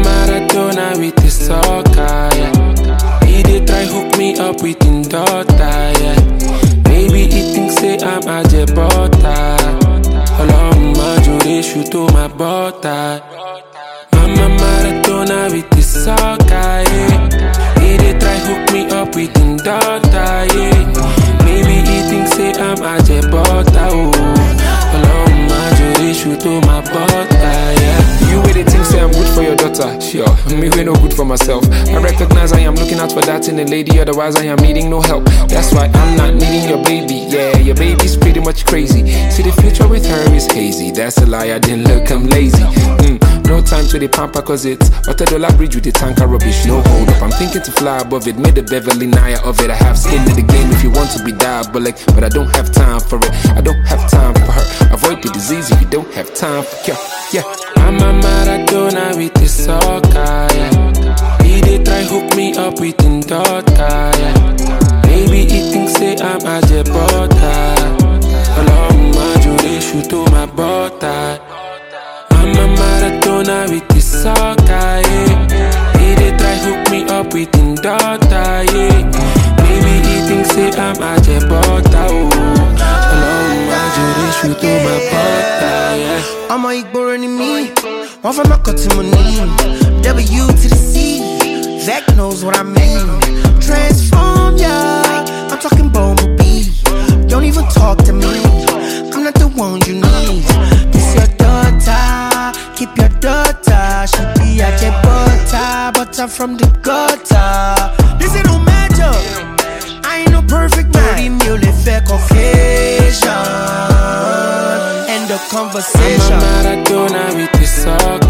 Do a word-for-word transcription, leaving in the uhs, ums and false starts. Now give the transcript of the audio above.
Maradona with the soccer, yeah. He dey try hook me up with him daughter, yeah. Maybe he thinks say I'm a jebota. Hello, Majore, shoot to my butter. Mama Maradona with the soccer, yeah. He dey try hook me up with him daughter, yeah. Maybe he thinks say I'm a jebota, oh. Hello, Majore, shoot to my butter, yeah. You really think say I'm good for your daughter? Sure, me we no good for myself. I recognize I am looking out for that in a lady, otherwise I am needing no help. That's why I'm not needing your baby. Yeah, your baby's pretty much crazy. See, the future with her is hazy. That's a lie, I didn't look, I'm lazy. Mm, no time to the pamper cause it's but a dollar bridge with the tanker rubbish. No hold up, I'm thinking to fly above it. Made the Beverly Naya of it. I have skin in the game if you want to be diabolic, but I don't have time for it. I don't have time for her. Avoid the disease if you don't have time for cure. Yeah. I'm a Maradona with the soccer, yeah. He dey try hook me up with him daughter, yeah. Maybe he thinks say I'm a jebota. Hello, Majore, shoot to my butter. I'm a Maradona with the soccer, yeah. He dey try hook me up with him daughter, yeah. Maybe he thinks say I'm a jebota, oh. Hello, Majore, shoot to my butter, yeah. I'm a Igbo in me. One from my cut to my knee. W to the C. Vec knows what I mean. Transform, yeah. I'm talking bumblebee. Don't even talk to me. I'm not the one you need. This your daughter. Keep your daughter. She be at your butter. But I'm from the gutter. This ain't no magic. I ain't no perfect man. Mule fair Caucasian. End of conversation. I'm a Maradona with the soccer.